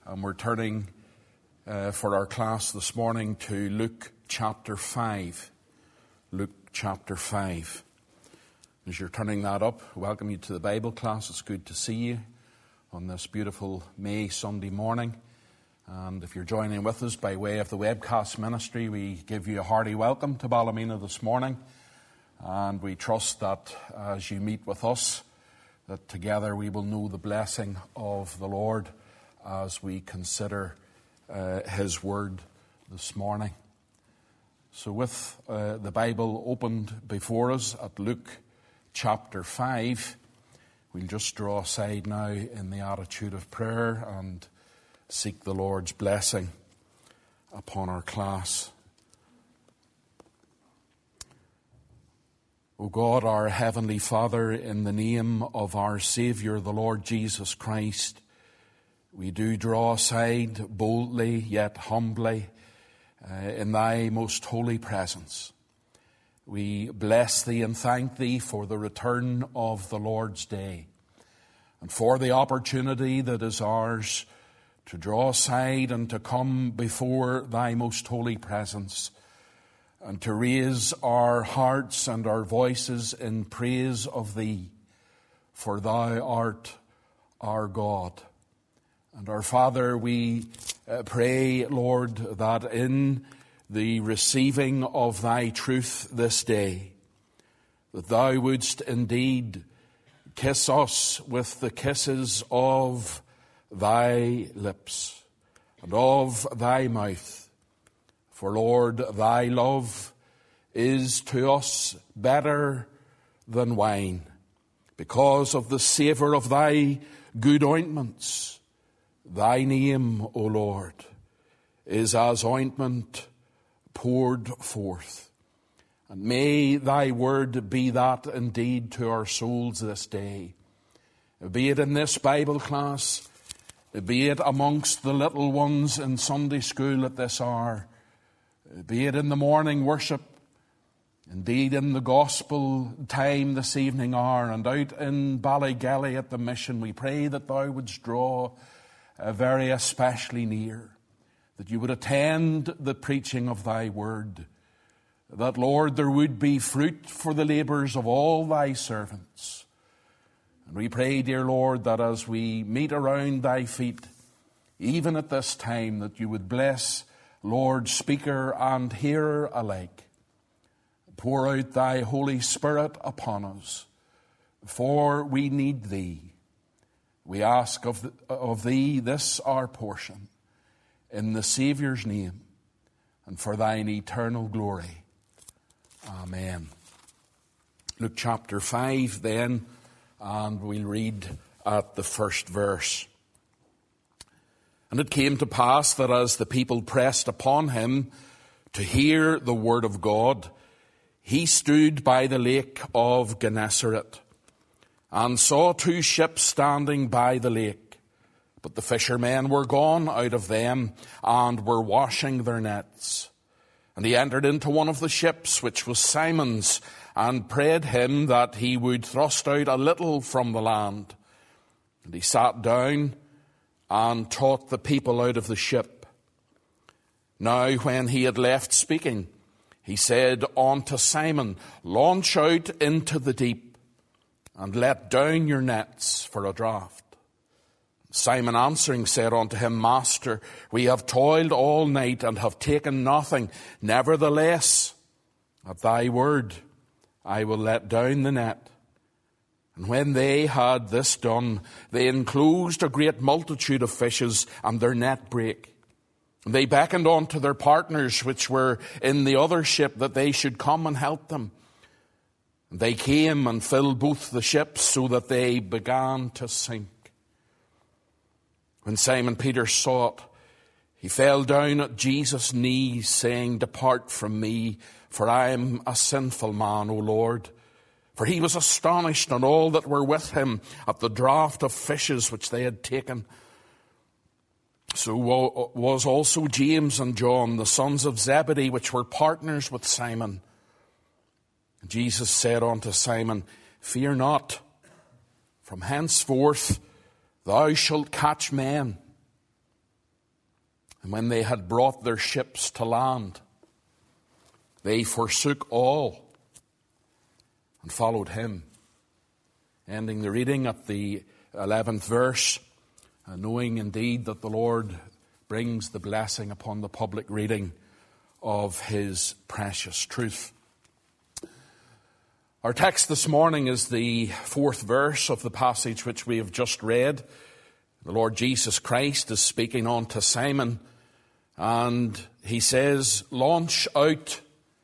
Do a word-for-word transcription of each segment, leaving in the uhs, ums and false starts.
And we're turning uh, for our class this morning to Luke chapter five. Luke chapter five. As you're turning that up, I welcome you to the Bible class. It's good to see you on this beautiful May Sunday morning. And if you're joining with us by way of the webcast ministry, we give you a hearty welcome to Ballymena this morning. And we trust that as you meet with us, that together we will know the blessing of the Lord as we consider uh, His Word this morning. So with uh, the Bible opened before us at Luke chapter five, we'll just draw aside now in the attitude of prayer and seek the Lord's blessing upon our class. O God, our Heavenly Father, in the name of our Saviour, the Lord Jesus Christ, we do draw aside boldly yet humbly uh, in Thy most holy presence. We bless Thee and thank Thee for the return of the Lord's day and for the opportunity that is ours to draw aside and to come before Thy most holy presence and to raise our hearts and our voices in praise of Thee, for Thou art our God. And our Father, we uh, pray, Lord, that in the receiving of Thy truth this day, that Thou wouldst indeed kiss us with the kisses of Thy lips and of Thy mouth. For, Lord, Thy love is to us better than wine, because of the savour of Thy good ointments. Thy name, O Lord, is as ointment poured forth. And may Thy word be that indeed to our souls this day. Be it in this Bible class, be it amongst the little ones in Sunday school at this hour, be it in the morning worship, indeed in the gospel time this evening hour, and out in Ballygelly at the mission, we pray that Thou wouldst draw uh, very especially near, that You would attend the preaching of Thy word, that, Lord, there would be fruit for the labours of all Thy servants. And we pray, dear Lord, that as we meet around Thy feet, even at this time, that You would bless, Lord, speaker and hearer alike. Pour out Thy Holy Spirit upon us, for we need Thee. We ask of, the, of Thee this our portion, in the Saviour's name, and for Thine eternal glory. Amen. Luke chapter five then, and we'll read at the first verse. And it came to pass that as the people pressed upon Him to hear the word of God, He stood by the lake of Gennesaret, and saw two ships standing by the lake. But the fishermen were gone out of them, and were washing their nets. And He entered into one of the ships, which was Simon's, and prayed Him that He would thrust out a little from the land. And He sat down and taught the people out of the ship. Now when He had left speaking, He said unto Simon, Launch out into the deep, and let down your nets for a draught. Simon answering said unto Him, Master, we have toiled all night, and have taken nothing. Nevertheless, at Thy word, I will let down the net. And when they had this done, they enclosed a great multitude of fishes, and their net brake. And they beckoned unto their partners which were in the other ship, that they should come and help them. And they came and filled both the ships, so that they began to sink. When Simon Peter saw it, he fell down at Jesus' knees, saying, Depart from me, for I am a sinful man, O Lord. For he was astonished, and all that were with him, at the draught of fishes which they had taken. So was also James and John, the sons of Zebedee, which were partners with Simon. Jesus said unto Simon, Fear not, from henceforth thou shalt catch men. And when they had brought their ships to land, they forsook all and followed him. Ending the reading at the eleventh verse, knowing indeed that the Lord brings the blessing upon the public reading of his precious truth. Our text this morning is the fourth verse of the passage which we have just read. The Lord Jesus Christ is speaking on to Simon, and he says, "Launch out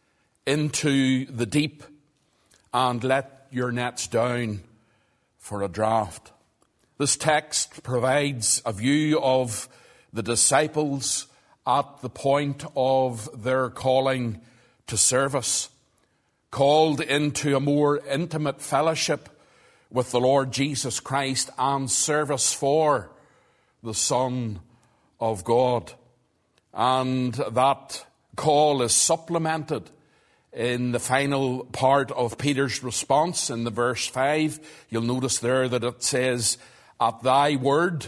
into the deep and let your nets down for a draught." This text provides a view of the disciples at the point of their calling to service, called into a more intimate fellowship with the Lord Jesus Christ and service for the Son of God. And that call is supplemented in the final part of Peter's response in the verse five. You'll notice there that it says, "At thy word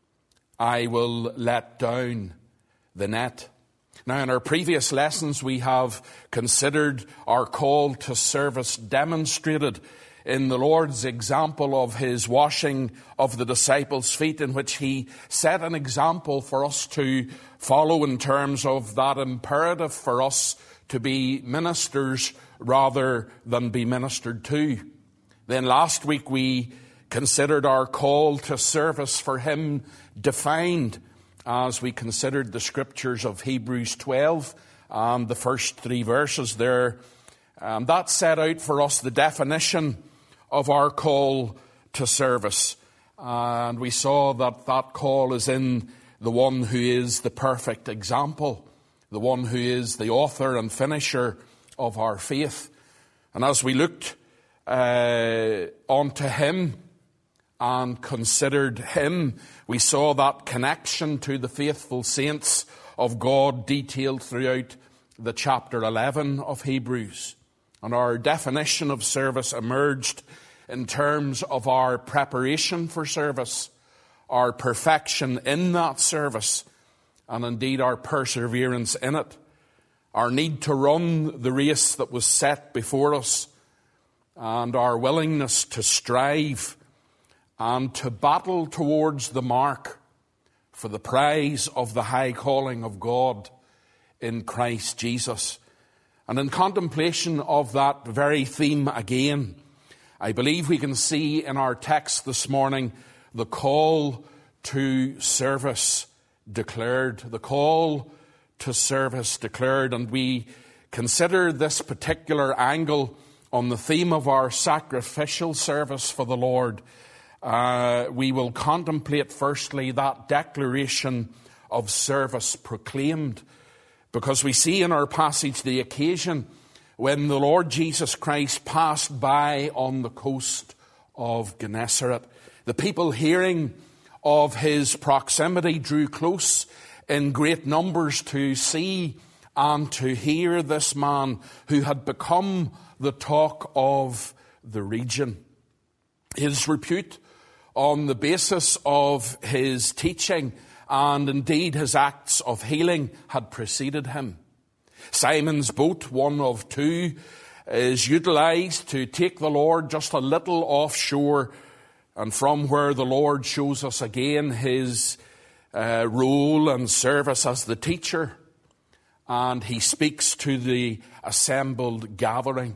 I will let down the net." Now, in our previous lessons, we have considered our call to service demonstrated in the Lord's example of his washing of the disciples' feet, in which he set an example for us to follow in terms of that imperative for us to be ministers rather than be ministered to. Then last week we considered our call to service for him defined as we considered the scriptures of Hebrews twelve and the first three verses there. And that set out for us the definition of our call to service. And we saw that that call is in the one who is the perfect example, the one who is the author and finisher of our faith. And as we looked uh, onto him and considered him, we saw that connection to the faithful saints of God detailed throughout the chapter eleven of Hebrews. And our definition of service emerged in terms of our preparation for service, our perfection in that service, and indeed our perseverance in it, our need to run the race that was set before us, and our willingness to strive and to battle towards the mark for the prize of the high calling of God in Christ Jesus. And in contemplation of that very theme again, I believe we can see in our text this morning the call to service declared. The call to service declared. And we consider this particular angle on the theme of our sacrificial service for the Lord. Uh, we will contemplate firstly that declaration of service proclaimed, because we see in our passage the occasion when the Lord Jesus Christ passed by on the coast of Gennesaret. The people, hearing of his proximity, drew close in great numbers to see and to hear this man who had become the talk of the region. His repute on the basis of his teaching and indeed his acts of healing had preceded him. Simon's boat, one of two, is utilized to take the Lord just a little offshore, and from where the Lord shows us again his uh, role and service as the teacher, and he speaks to the assembled gathering.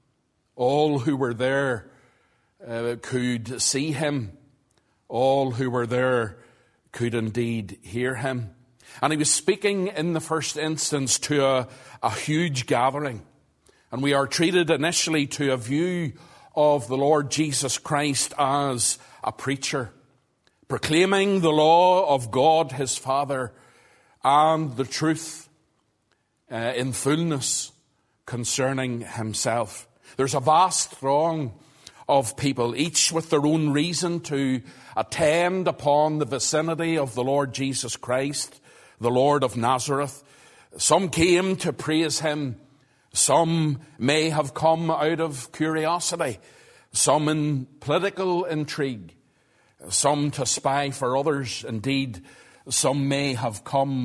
All who were there uh, could see him. All who were there could indeed hear him. And he was speaking in the first instance to a, a huge gathering. And we are treated initially to a view of the Lord Jesus Christ as a preacher, proclaiming the law of God his Father and the truth uh, in fullness concerning himself. There's a vast throng of people, each with their own reason to attend upon the vicinity of the Lord Jesus Christ, the Lord of Nazareth. Some came to praise him. Some may have come out of curiosity. Some in political intrigue. Some to spy for others. Indeed, some may have come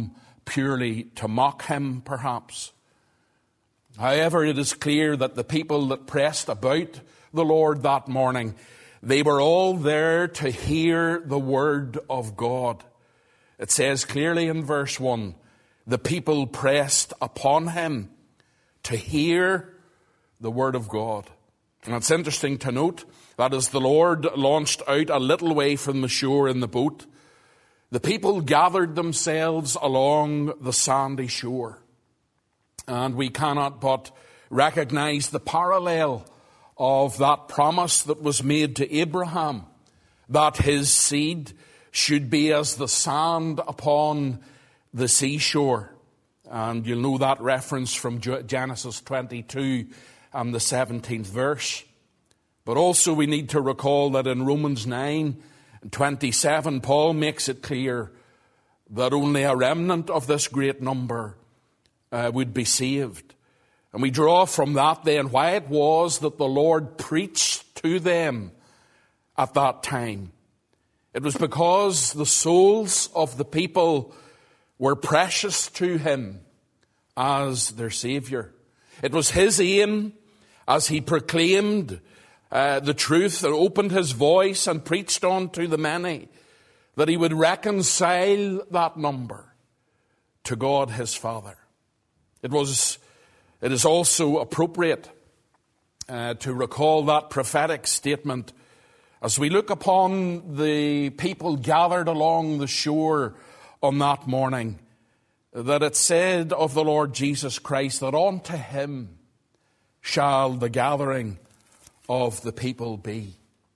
purely to mock him, perhaps. However, it is clear that the people that pressed about the Lord that morning, they were all there to hear the word of God. It says clearly in verse one, the people pressed upon him to hear the word of God. And it's interesting to note that as the Lord launched out a little way from the shore in the boat, the people gathered themselves along the sandy shore. And we cannot but recognize the parallel of that promise that was made to Abraham, that his seed should be as the sand upon the seashore. And you'll know that reference from Genesis twenty-two and the seventeenth verse. But also we need to recall that in Romans nine and twenty-seven, Paul makes it clear that only a remnant of this great number uh, would be saved. And we draw from that then why it was that the Lord preached to them at that time. It was because the souls of the people were precious to him as their Savior. It was his aim as he proclaimed uh, the truth and opened his voice and preached on to the many, that he would reconcile that number to God his Father. It was, it is also appropriate uh, to recall that prophetic statement as we look upon the people gathered along the shore on that morning, that it said of the Lord Jesus Christ that unto him shall the gathering of the people be.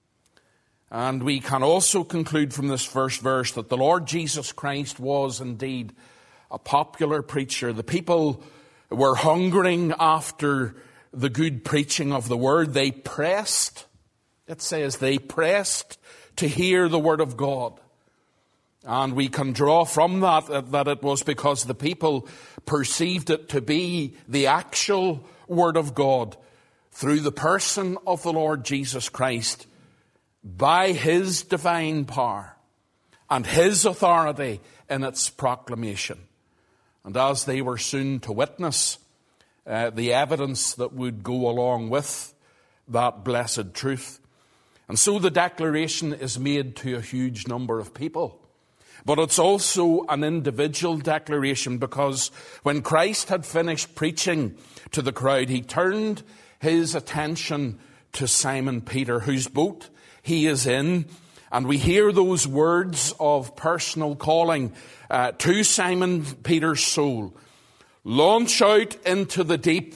And we can also conclude from this first verse that the Lord Jesus Christ was indeed a popular preacher. The people were hungering after the good preaching of the word. They pressed, it says, they pressed to hear the word of God. And we can draw from that that it was because the people perceived it to be the actual word of God through the person of the Lord Jesus Christ, by his divine power and his authority in its proclamation. And as they were soon to witness uh, the evidence that would go along with that blessed truth. And so the declaration is made to a huge number of people. But it's also an individual declaration, because when Christ had finished preaching to the crowd, he turned his attention to Simon Peter, whose boat he is in. And we hear those words of personal calling uh, to Simon Peter's soul. Launch out into the deep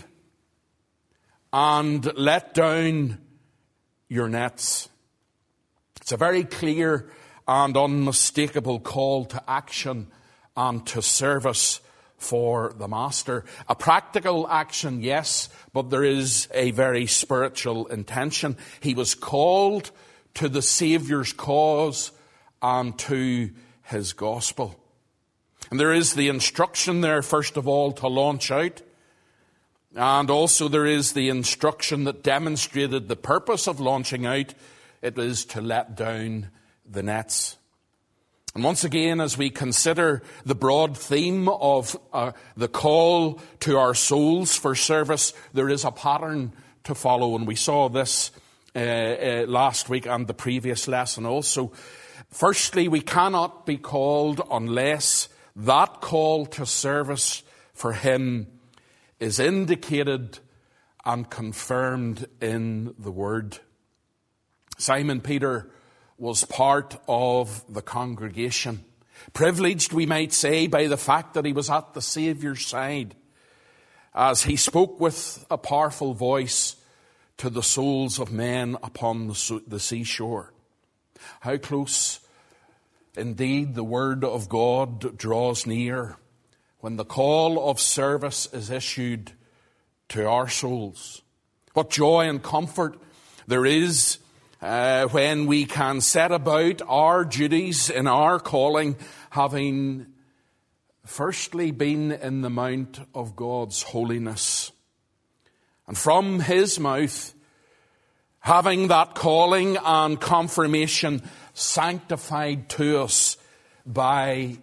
and let down your nets. It's a very clear and unmistakable call to action and to service for the Master. A practical action, yes, but there is a very spiritual intention. He was called to the Saviour's cause and to his gospel. And there is the instruction there, first of all, to launch out. And also there is the instruction that demonstrated the purpose of launching out. It is to let down the nets. And once again, as we consider the broad theme of uh, the call to our souls for service, there is a pattern to follow. And we saw this uh, uh, last week and the previous lesson also. Firstly, we cannot be called unless that call to service for him is indicated and confirmed in the Word. Simon Peter was part of the congregation, privileged, we might say, by the fact that he was at the Saviour's side as he spoke with a powerful voice to the souls of men upon the seashore. How close indeed the word of God draws near when the call of service is issued to our souls. What joy and comfort there is Uh, when we can set about our duties in our calling, having firstly been in the mount of God's holiness. And from his mouth, having that calling and confirmation sanctified to us by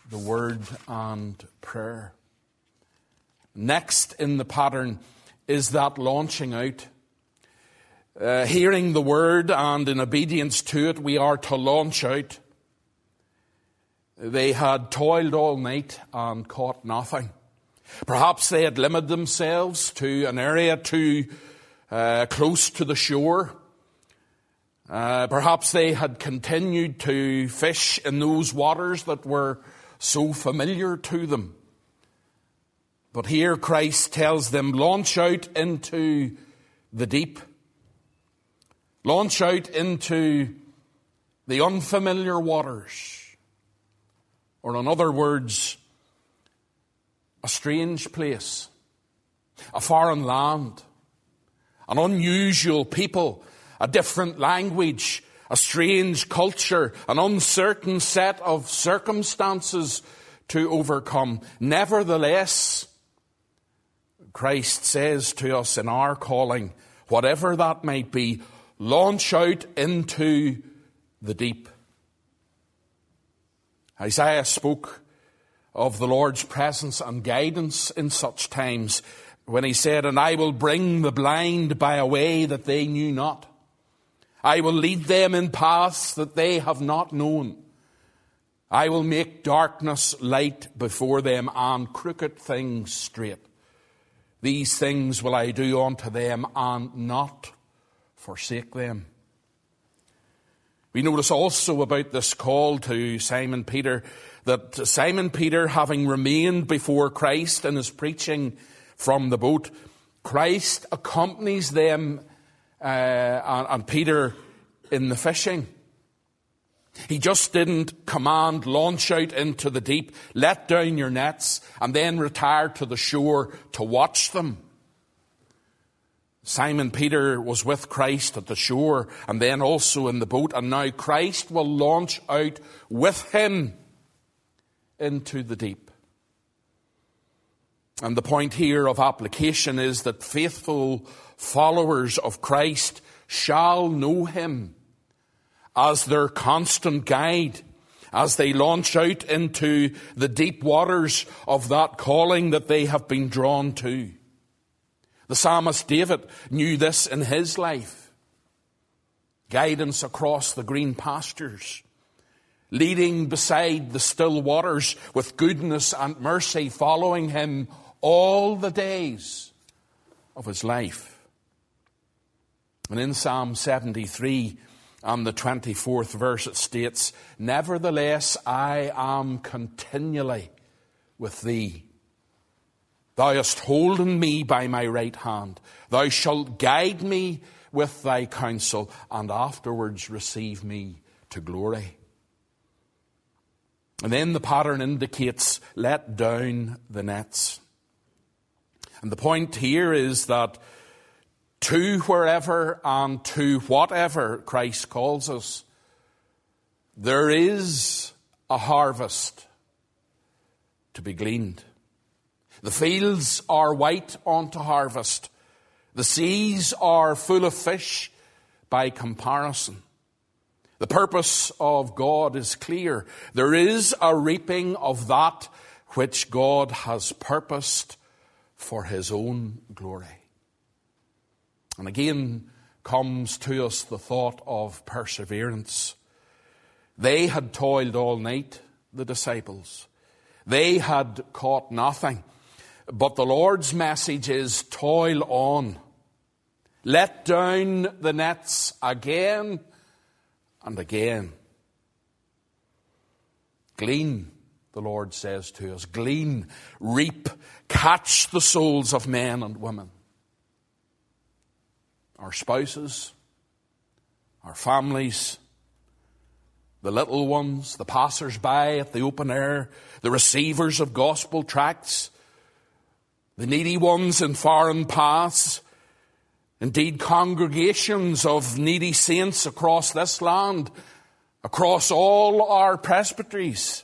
the Word and prayer. Next in the pattern is that launching out. Uh, hearing the Word and in obedience to it, we are to launch out. They had toiled all night and caught nothing. Perhaps they had limited themselves to an area too uh, close to the shore. Uh, perhaps they had continued to fish in those waters that were so familiar to them. But here Christ tells them, launch out into the deep. Launch out into the unfamiliar waters. Or in other words, a strange place, a foreign land, an unusual people, a different language, a strange culture, an uncertain set of circumstances to overcome. Nevertheless, Christ says to us in our calling, whatever that might be, launch out into the deep. Isaiah spoke of the Lord's presence and guidance in such times when he said, and I will bring the blind by a way that they knew not. I will lead them in paths that they have not known. I will make darkness light before them and crooked things straight. These things will I do unto them and not forsake them. We notice also about this call to Simon Peter that Simon Peter, having remained before Christ in his preaching from the boat, Christ accompanies them uh, and, and Peter in the fishing. He just didn't command, launch out into the deep, let down your nets, and then retire to the shore to watch them. Simon Peter was with Christ at the shore and then also in the boat, and now Christ will launch out with him into the deep. And the point here of application is that faithful followers of Christ shall know him as their constant guide, as they launch out into the deep waters of that calling that they have been drawn to. The psalmist David knew this in his life. Guidance across the green pastures, leading beside the still waters with goodness and mercy following him all the days of his life. And in Psalm seventy-three, and the twenty-fourth verse, it states, nevertheless, I am continually with thee. Thou hast holden me by my right hand. Thou shalt guide me with thy counsel, and afterwards receive me to glory. And then the pattern indicates, let down the nets. And the point here is that to wherever and to whatever Christ calls us, there is a harvest to be gleaned. The fields are white unto harvest. The seas are full of fish by comparison. The purpose of God is clear. There is a reaping of that which God has purposed for his own glory. And again comes to us the thought of perseverance. They had toiled all night, the disciples. They had caught nothing. But the Lord's message is toil on. Let down the nets again and again. Glean, the Lord says to us. Glean, reap, catch the souls of men and women. Our spouses, our families, the little ones, the passers-by at the open air, the receivers of gospel tracts, the needy ones in foreign paths, indeed congregations of needy saints across this land, across all our presbyteries.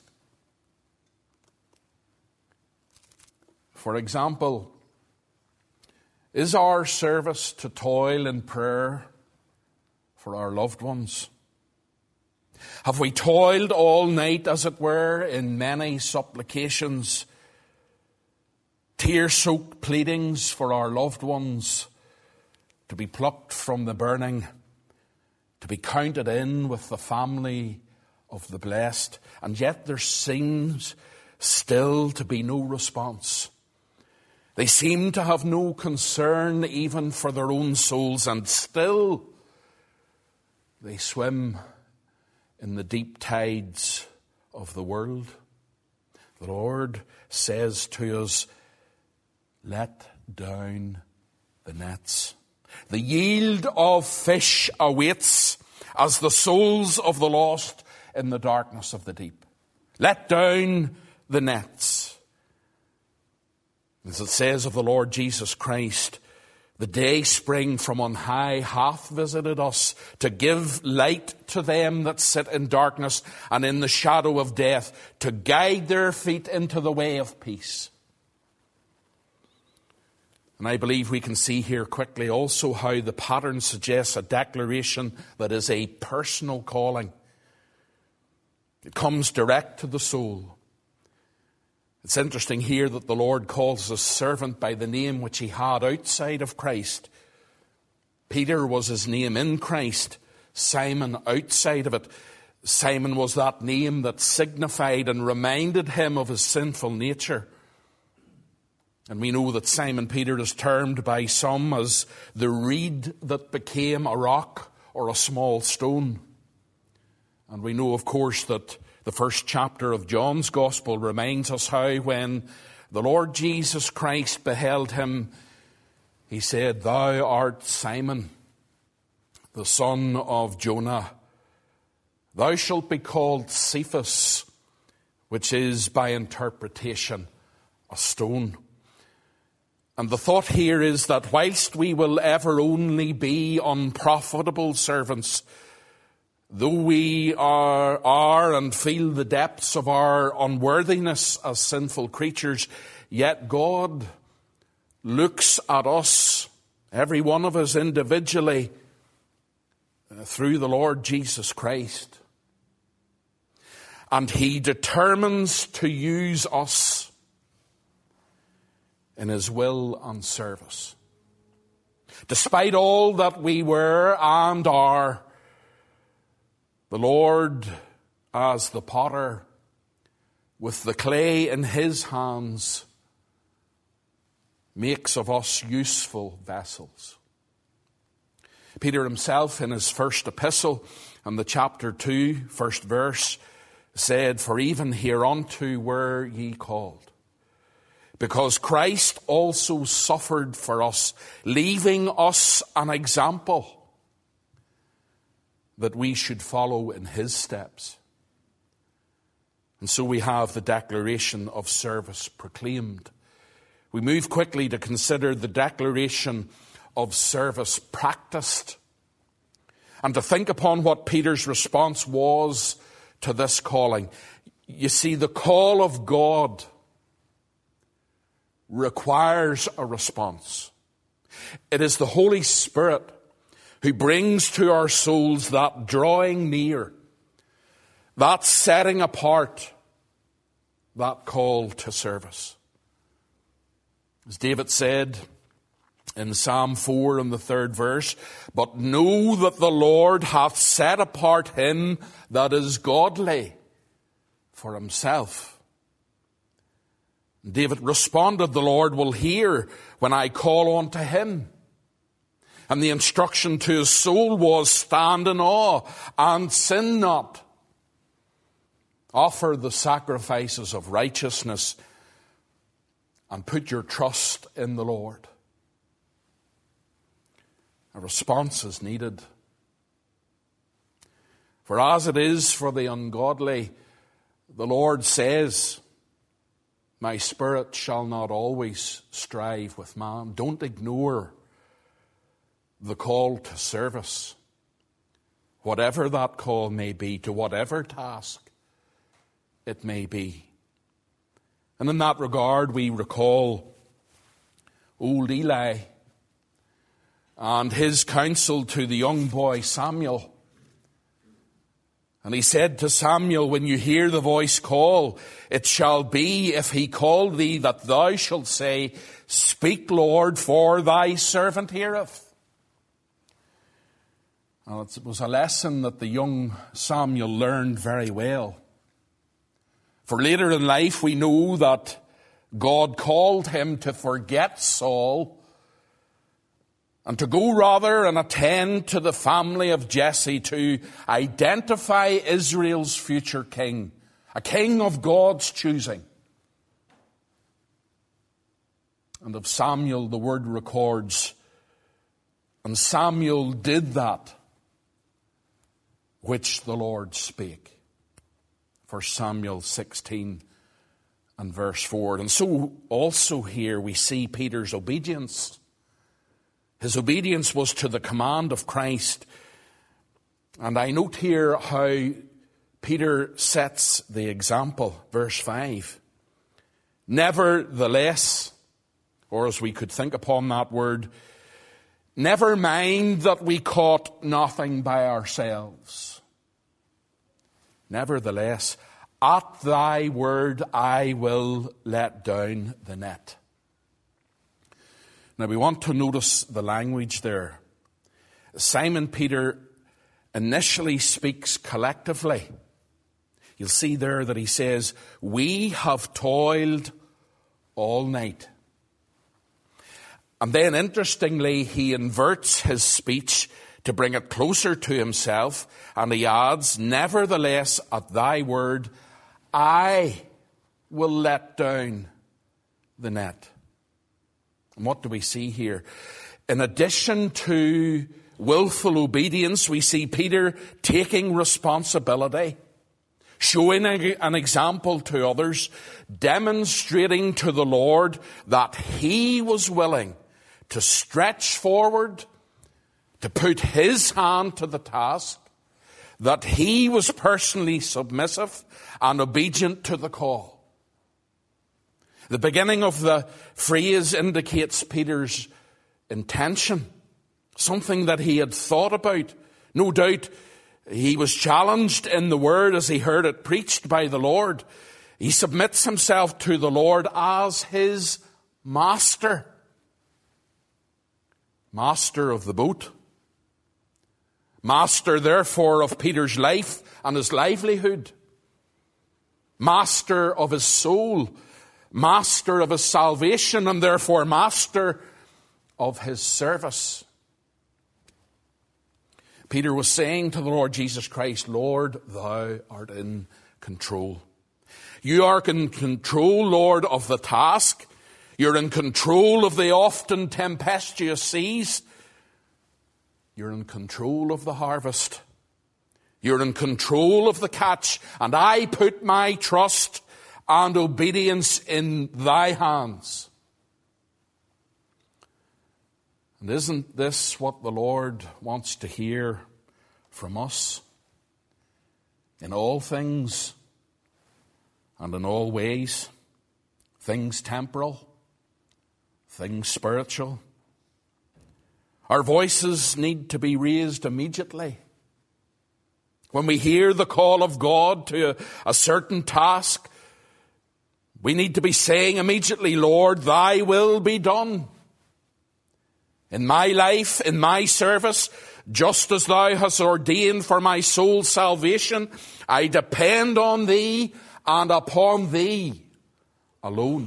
For example, is our service to toil in prayer for our loved ones? Have we toiled all night, as it were, in many supplications, tear-soaked pleadings for our loved ones to be plucked from the burning, to be counted in with the family of the blessed? And yet there seems still to be no response. They seem to have no concern even for their own souls, and still they swim in the deep tides of the world. The Lord says to us, let down the nets. The yield of fish awaits as the souls of the lost in the darkness of the deep. Let down the nets. As it says of the Lord Jesus Christ, the day spring from on high hath visited us to give light to them that sit in darkness and in the shadow of death, to guide their feet into the way of peace. And I believe we can see here quickly also how the pattern suggests a declaration that is a personal calling. It comes direct to the soul. It's interesting here that the Lord calls his servant by the name which he had outside of Christ. Peter was his name in Christ, Simon outside of it. Simon was that name that signified and reminded him of his sinful nature. And we know that Simon Peter is termed by some as the reed that became a rock or a small stone. And we know, of course, that the first chapter of John's Gospel reminds us how when the Lord Jesus Christ beheld him, he said, "Thou art Simon, the son of Jonah. Thou shalt be called Cephas," which is by interpretation a stone. And the thought here is that whilst we will ever only be unprofitable servants, though we are, are and feel the depths of our unworthiness as sinful creatures, yet God looks at us, every one of us individually, uh, through the Lord Jesus Christ. And he determines to use us in his will and service. Despite all that we were and are, the Lord, as the potter, with the clay in his hands, makes of us useful vessels. Peter himself, in his first epistle, and the chapter two, first verse, said, "For even hereunto were ye called, because Christ also suffered for us, leaving us an example, that we should follow in his steps." And so we have the declaration of service proclaimed. We move quickly to consider the declaration of service practiced, and to think upon what Peter's response was to this calling. You see, the call of God requires a response. It is the Holy Spirit who brings to our souls that drawing near, that setting apart, that call to service. As David said in Psalm four in the third verse, "But know that the Lord hath set apart him that is godly for himself." David responded, "The Lord will hear when I call on to him." And the instruction to his soul was, "Stand in awe and sin not. Offer the sacrifices of righteousness and put your trust in the Lord." A response is needed. For as it is for the ungodly, the Lord says, "My spirit shall not always strive with man." Don't ignore the call to service, whatever that call may be, to whatever task it may be. And in that regard, we recall old Eli and his counsel to the young boy Samuel. And he said to Samuel, when you hear the voice call, it shall be, if he call thee, that thou shalt say, Speak, Lord, for thy servant heareth. And it was a lesson that the young Samuel learned very well. For later in life we know that God called him to forget Saul and to go rather and attend to the family of Jesse, to identify Israel's future king, a king of God's choosing. And of Samuel the word records, and Samuel did that which the Lord spake. First Samuel sixteen and verse four. And so also here we see Peter's obedience. His obedience was to the command of Christ. And I note here how Peter sets the example. Verse five. Nevertheless, or as we could think upon that word, never mind that we caught nothing by ourselves. Nevertheless, at thy word I will let down the net. Now we want to notice the language there. Simon Peter initially speaks collectively. You'll see there that he says, we have toiled all night. And then interestingly, he inverts his speech to bring it closer to himself, and he adds, nevertheless, at thy word, I will let down the net. And what do we see here? In addition to willful obedience, we see Peter taking responsibility, showing an example to others, demonstrating to the Lord that he was willing to stretch forward, to put his hand to the task, that he was personally submissive and obedient to the call. The beginning of the phrase indicates Peter's intention, something that he had thought about. No doubt he was challenged in the word as he heard it preached by the Lord. He submits himself to the Lord as his master. Master of the boat. Master, therefore, of Peter's life and his livelihood. Master of his soul. Master of his salvation, and therefore master of his service. Peter was saying to the Lord Jesus Christ, Lord, thou art in control. You are in control, Lord, of the task. You're in control of the often tempestuous seas. You're in control of the harvest. You're in control of the catch. And I put my trust and obedience in thy hands. And isn't this what the Lord wants to hear from us? In all things and in all ways, things temporal, things spiritual. Our voices need to be raised immediately. When we hear the call of God to a, a certain task, we need to be saying immediately, Lord, thy will be done. In my life, in my service, just as thou hast ordained for my soul's salvation, I depend on thee and upon thee alone.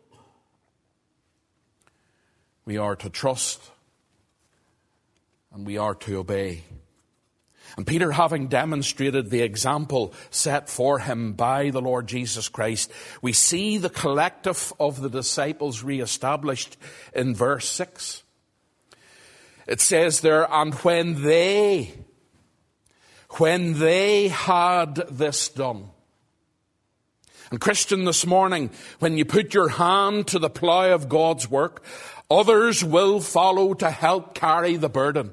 We are to trust and we are to obey. And Peter, having demonstrated the example set for him by the Lord Jesus Christ, we see the collective of the disciples reestablished in verse six. It says there, and when they, when they had this done. And Christian, this morning, when you put your hand to the plough of God's work, others will follow to help carry the burden.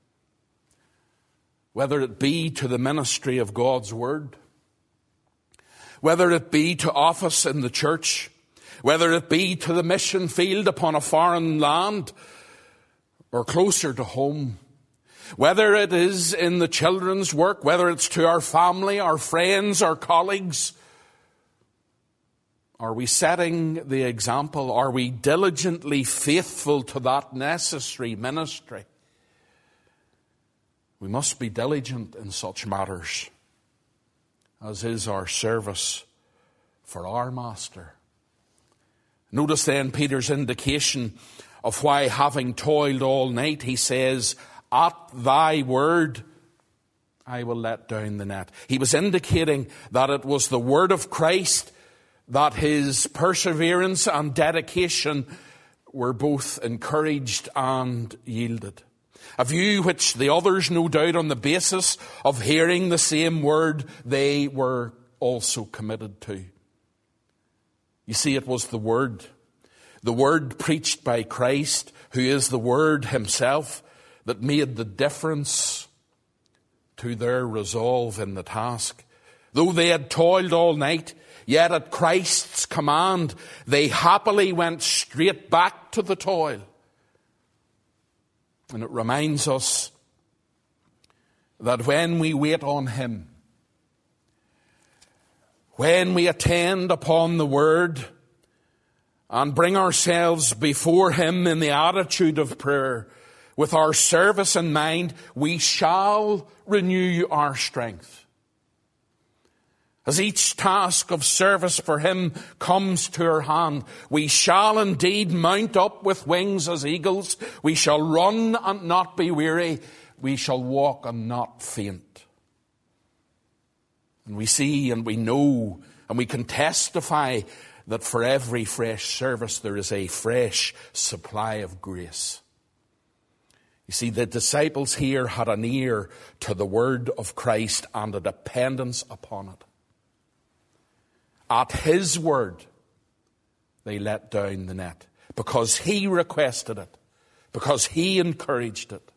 Whether it be to the ministry of God's word, whether it be to office in the church, whether it be to the mission field upon a foreign land or closer to home, Whether it is in the children's work, whether it's to our family, our friends, our colleagues, are we setting the example? Are we diligently faithful to that necessary ministry? We must be diligent in such matters, as is our service for our Master. Notice then Peter's indication of why, having toiled all night, he says, "At thy word I will let down the net." He was indicating that it was the word of Christ that his perseverance and dedication were both encouraged and yielded. A view which the others, no doubt, on the basis of hearing the same word, they were also committed to. You see, it was the word, the word preached by Christ, who is the word himself, that made the difference to their resolve in the task. Though they had toiled all night, yet at Christ's command, they happily went straight back to the toil. And it reminds us that when we wait on him, when we attend upon the word and bring ourselves before him in the attitude of prayer, with our service in mind, we shall renew our strength. As each task of service for him comes to our hand, we shall indeed mount up with wings as eagles. We shall run and not be weary. We shall walk and not faint. And we see and we know and we can testify that for every fresh service there is a fresh supply of grace. You see, the disciples here had an ear to the word of Christ and a dependence upon it. At his word, they let down the net because he requested it, because he encouraged it.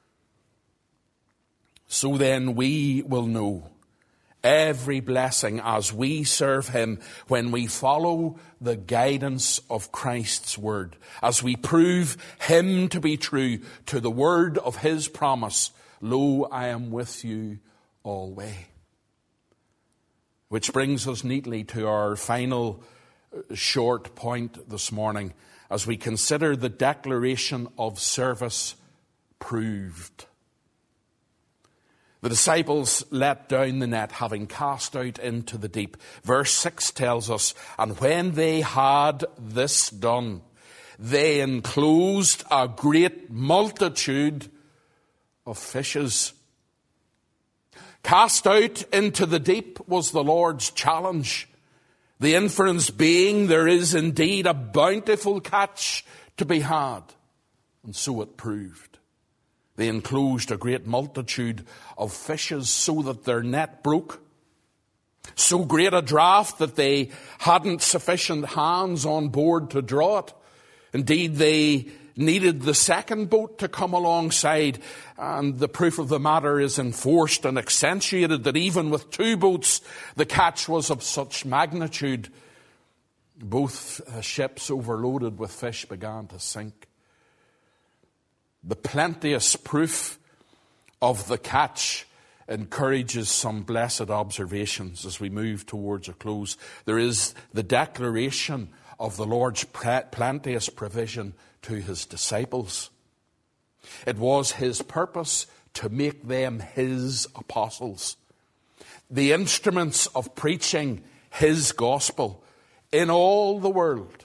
So then we will know every blessing as we serve him when we follow the guidance of Christ's word, as we prove him to be true to the word of his promise, "Lo, I am with you always." Which brings us neatly to our final short point this morning as we consider the declaration of service proved. The disciples let down the net, having cast out into the deep. Verse six tells us, "And when they had this done, they enclosed a great multitude of fishes." Cast out into the deep was the Lord's challenge. The inference being there is indeed a bountiful catch to be had. And so it proved. They enclosed a great multitude of fishes so that their net broke. So great a draught that they hadn't sufficient hands on board to draw it. Indeed, they needed the second boat to come alongside, and the proof of the matter is enforced and accentuated that even with two boats, the catch was of such magnitude, both ships overloaded with fish began to sink. The plenteous proof of the catch encourages some blessed observations as we move towards a close. There is the declaration of the Lord's plenteous provision to his disciples. It was his purpose to make them his apostles, the instruments of preaching his gospel in all the world.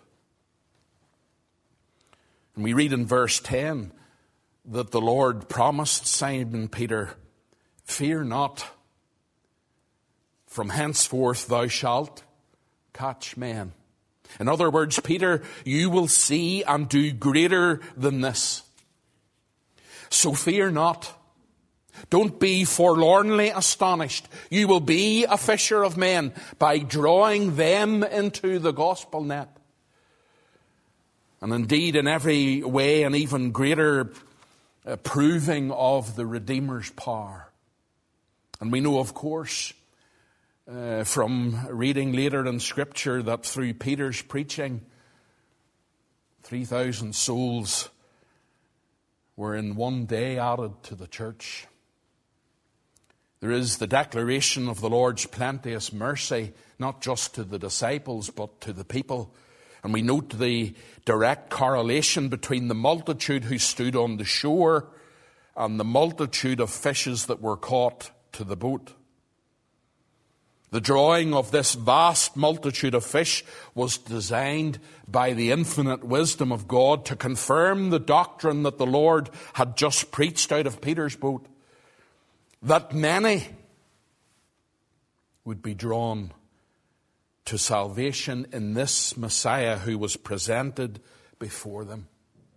And we read in verse ten that the Lord promised Simon Peter, "Fear not, from henceforth thou shalt catch men." In other words, Peter, you will see and do greater than this. So fear not. Don't be forlornly astonished. You will be a fisher of men by drawing them into the gospel net. And indeed, in every way, an even greater uh, proving of the Redeemer's power. And we know, of course, Uh, from reading later in Scripture that through Peter's preaching, three thousand souls were in one day added to the church. There is the declaration of the Lord's plenteous mercy, not just to the disciples, but to the people. And we note the direct correlation between the multitude who stood on the shore and the multitude of fishes that were caught to the boat. The drawing of this vast multitude of fish was designed by the infinite wisdom of God to confirm the doctrine that the Lord had just preached out of Peter's boat, that many would be drawn to salvation in this Messiah who was presented before them.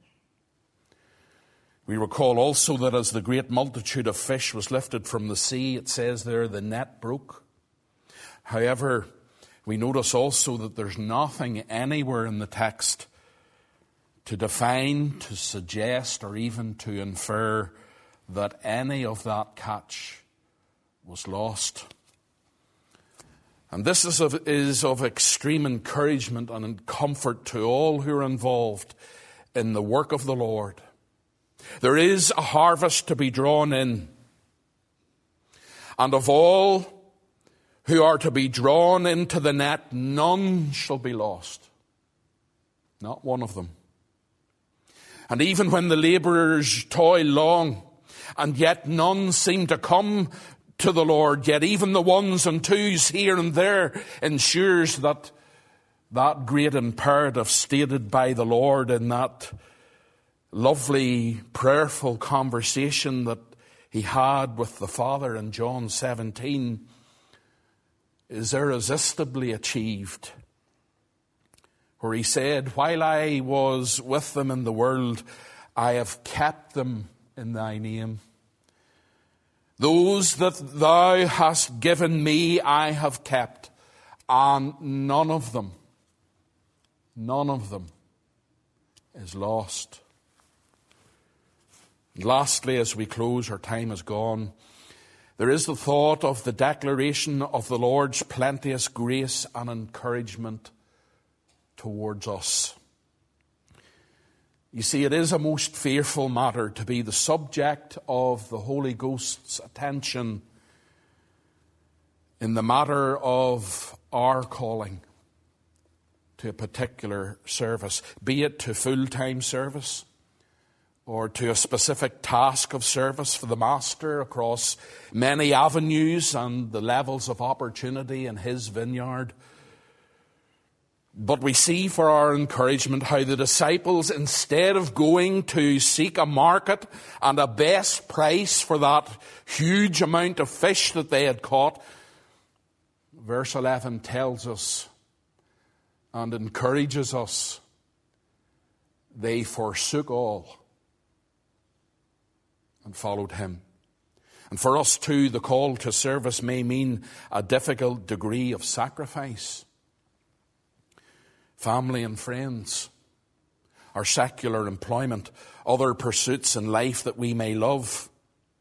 We recall also that as the great multitude of fish was lifted from the sea, it says there the net broke. However, we notice also that there's nothing anywhere in the text to define, to suggest, or even to infer that any of that catch was lost. And this is of, is of extreme encouragement and comfort to all who are involved in the work of the Lord. There is a harvest to be drawn in, and of all who are to be drawn into the net, none shall be lost. Not one of them. And even when the labourers toil long, and yet none seem to come to the Lord, yet even the ones and twos here and there ensures that that great imperative stated by the Lord in that lovely prayerful conversation that he had with the Father in John seventeen is irresistibly achieved, where he said, while I was with them in the world, I have kept them in thy name. Those that thou hast given me, I have kept, and none of them, none of them is lost. And lastly, as we close, our time is gone, there is the thought of the declaration of the Lord's plenteous grace and encouragement towards us. You see, it is a most fearful matter to be the subject of the Holy Ghost's attention in the matter of our calling to a particular service, be it to full-time service or to a specific task of service for the Master across many avenues and the levels of opportunity in his vineyard. But we see for our encouragement how the disciples, instead of going to seek a market and a best price for that huge amount of fish that they had caught, verse eleven tells us and encourages us, they forsook all and followed him. And for us too, the call to service may mean a difficult degree of sacrifice. Family and friends, our secular employment, other pursuits in life that we may love,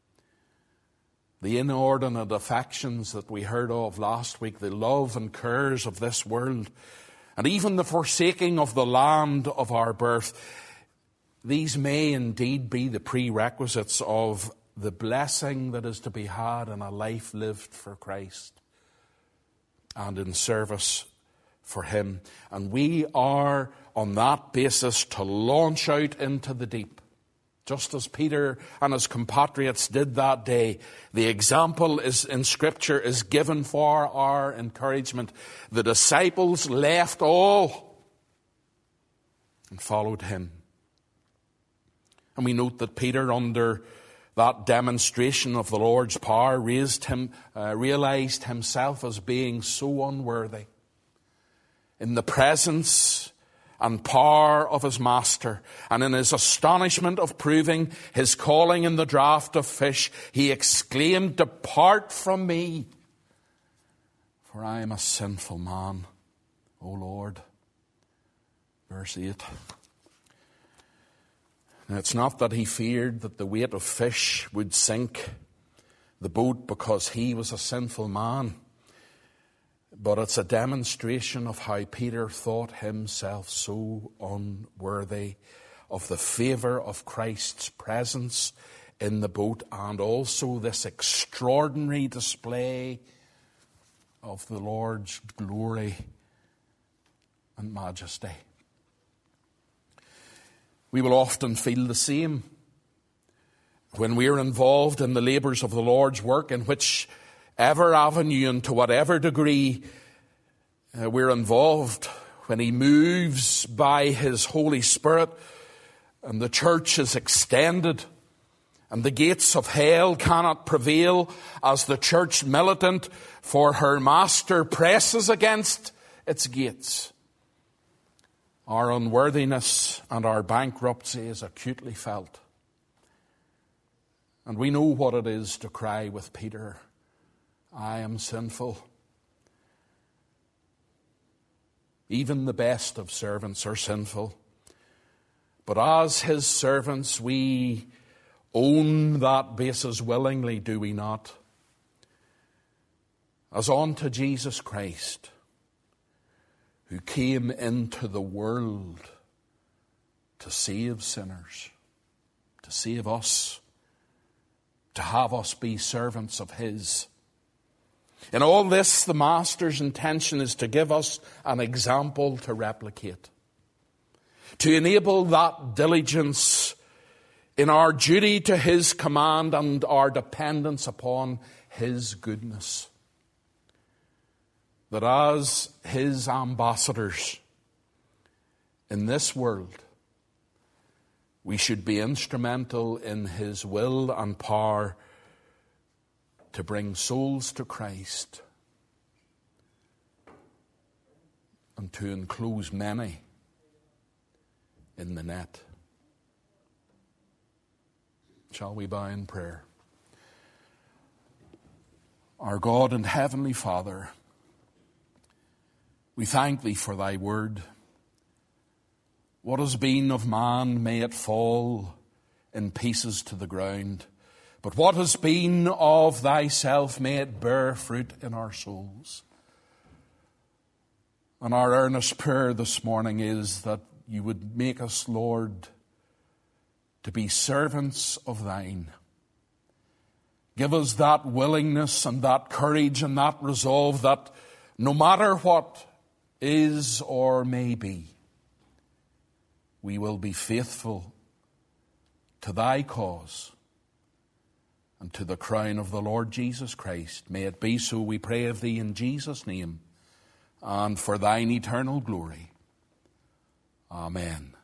the inordinate affections that we heard of last week, the love and cares of this world, and even the forsaking of the land of our birth. These may indeed be the prerequisites of the blessing that is to be had in a life lived for Christ and in service for him. And we are on that basis to launch out into the deep, just as Peter and his compatriots did that day. The example is in Scripture is given for our encouragement. The disciples left all and followed him. And we note that Peter, under that demonstration of the Lord's power, raised him, uh, realized himself as being so unworthy in the presence and power of his Master. And in his astonishment of proving his calling in the draught of fish, he exclaimed, "Depart from me, for I am a sinful man, O Lord." Verse eight. Now, it's not that he feared that the weight of fish would sink the boat because he was a sinful man, but it's a demonstration of how Peter thought himself so unworthy, of the favour of Christ's presence in the boat, and also this extraordinary display of the Lord's glory and majesty. We will often feel the same when we are involved in the labours of the Lord's work, in whichever avenue and to whatever degree uh, we're involved, when He moves by His Holy Spirit and the church is extended and the gates of hell cannot prevail as the church militant for her master presses against its gates. Our unworthiness and our bankruptcy is acutely felt. And we know what it is to cry with Peter, I am sinful. Even the best of servants are sinful. But as His servants, we own that basis willingly, do we not? As unto Jesus Christ, who came into the world to save sinners, to save us, to have us be servants of His. In all this, the Master's intention is to give us an example to replicate, to enable that diligence in our duty to His command and our dependence upon His goodness, that as His ambassadors in this world, we should be instrumental in His will and power to bring souls to Christ and to enclose many in the net. Shall we bow in prayer? Our God and Heavenly Father, we thank Thee for Thy word. What has been of man, may it fall in pieces to the ground. But what has been of Thyself, may it bear fruit in our souls. And our earnest prayer this morning is that You would make us, Lord, to be servants of Thine. Give us that willingness and that courage and that resolve that no matter what is or may be, we will be faithful to Thy cause and to the crown of the Lord Jesus Christ. May it be so, we pray of Thee in Jesus' name, and for Thine eternal glory. Amen.